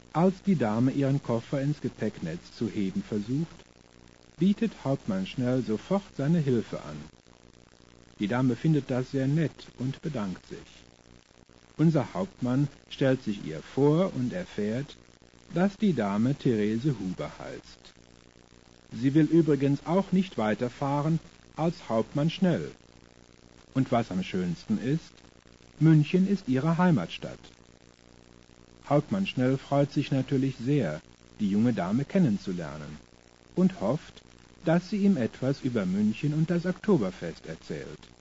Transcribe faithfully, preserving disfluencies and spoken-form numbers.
Als die Dame ihren Koffer ins Gepäcknetz zu heben versucht, bietet Hauptmann Schnell sofort seine Hilfe an. Die Dame findet das sehr nett und bedankt sich. Unser Hauptmann stellt sich ihr vor und erfährt, dass die Dame Therese Huber heißt. Sie will übrigens auch nicht weiterfahren als Hauptmann Schnell. Und was am schönsten ist, München ist ihre Heimatstadt. Hauptmann Schnell freut sich natürlich sehr, die junge Dame kennenzulernen und hofft, dass sie ihm etwas über München und das Oktoberfest erzählt.